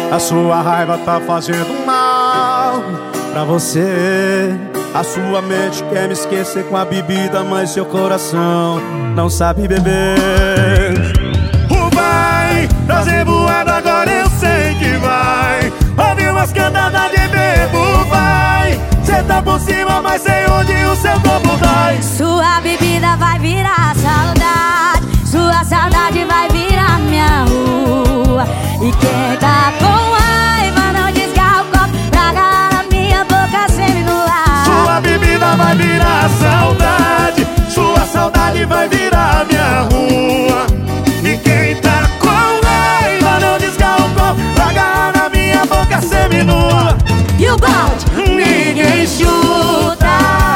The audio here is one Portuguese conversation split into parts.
A sua raiva tá fazendo mal pra você. A sua mente quer me esquecer com a bebida, mas seu coração não sabe beber. Vai trazer voado, agora eu sei que vai. Ouvir umas cantadas de bebo, vai. Cê tá por cima, mas sei onde o seu corpo dói. Sua bebida vai virar saudade, sua saudade vai virar minha rua. E quem tá com raiva não desgarra o copo pra agarrar na minha boca seminua. Sua bebida vai virar saudade, sua saudade vai virar minha rua. E quem tá com raiva não desgarra o copo pra agarrar na minha boca seminua. E o balde ninguém chuta.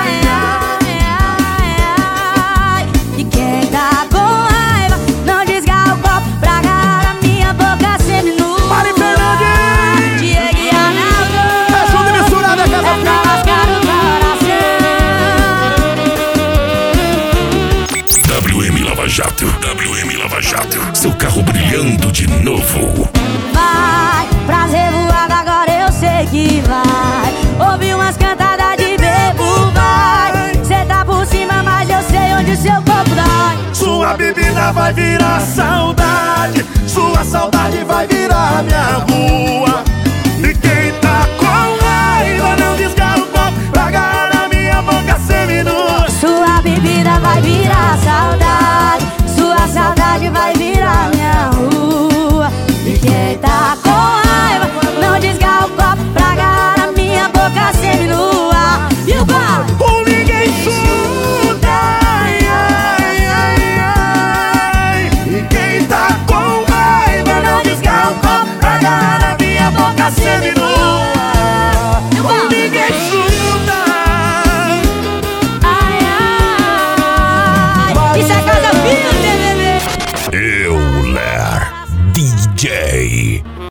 E quem tá com raiva não desgarra o copo pra agarrar na minha boca seminua. Mari Fernandes, Diego e Arnaldo, é junto e misturado, é casa pra lascar o coração. WM Lava Jato, WM Lava Jato, seu carro brilhando de novo. Vai, prazer voado, agora eu sei que vai. Ouvi umas cantadas de bebo, vai. Cê tá por cima, mas eu sei onde o seu corpo dói. sua bebida vai virar saudade, sua saudade vai virar minha rua. E quem tá com raiva não desgarra o copo pra agarrar na minha boca seminua. Sua bebida vai virar saudade, sua saudade vai virar minha rua. E quem tá com raiva não desgarra o copo pra agarrar na minha boca seminua. E o bar? Por ninguém chuta, ai, ai, ai, ai. E quem tá com raiva não desgarra o copo pra agarrar na minha boca seminua. Por ninguém chuta. Ai, ai. Isso é casa firme, bebê. Euler DJ.